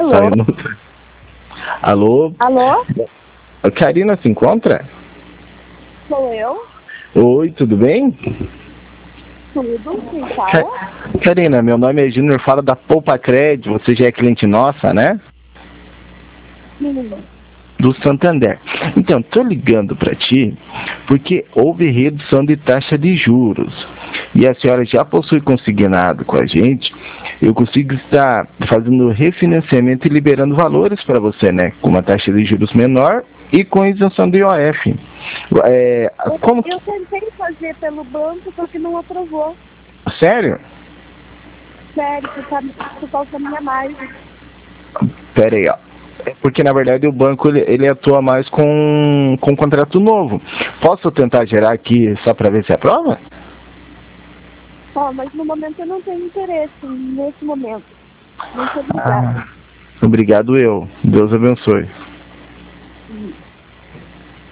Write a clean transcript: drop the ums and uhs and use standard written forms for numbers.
Saiu no... Alô? Alô? A Karina se encontra? Sou eu? Oi, tudo bem? Tudo? Quem fala? Karina, meu nome é Júnior, fala da Poupa Cred, você já é cliente nossa, né? Sim. Do Santander. Então, tô ligando para ti porque houve redução de taxa de juros e a senhora já possui consignado com a gente. Eu consigo estar fazendo refinanciamento e liberando valores para você, né? Com uma taxa de juros menor e com isenção do IOF. Eu tentei fazer pelo banco, só que não aprovou. Sério? Sério, por causa da minha margem. Pera aí, ó. É porque, na verdade, o banco ele atua mais com contrato novo. Posso tentar gerar aqui só para ver se aprova? Mas no momento eu não tenho interesse, nesse momento. Muito obrigada. Obrigado eu. Deus abençoe.